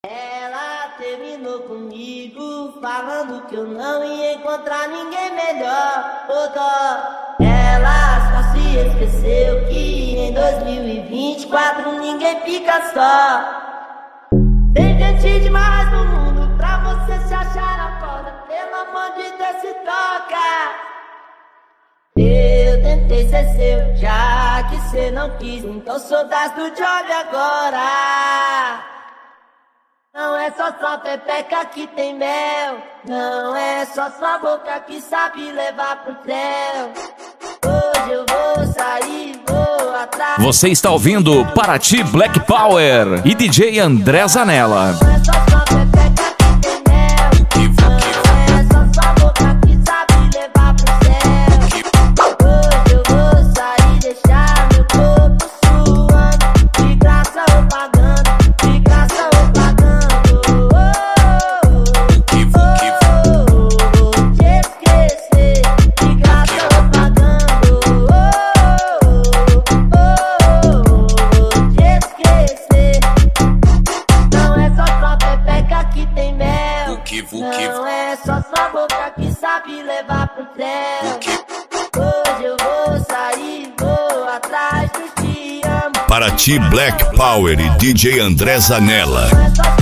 Ela terminou comigo, falando que eu não ia encontrar ninguém melhor. Ô dó, ela só se esqueceu que em 2024 ninguém fica só. Tem gente demais no mundo pra você se achar a foda. Pelo amor de Deus, se toca. Eu tentei ser seu, já que cê não quis, então sou das do job agora. Não é só sua pepeca que tem mel, não é só sua boca que sabe levar pro céu. Hoje eu vou sair, vou atrás. Você está ouvindo Paraty Black Power e DJ André Zanella. Não é só sua pepeca que tem mel, não é só sua boca que sabe levar pro céu. Hoje eu vou sair, deixar meu corpo suando, de graça ou pagando, de graça ou pagando. Não é só sua boca que sabe levar pro céu. Hoje eu vou sair, vou atrás do te amo. Paraty Black Power e DJ André Zanella. Não é só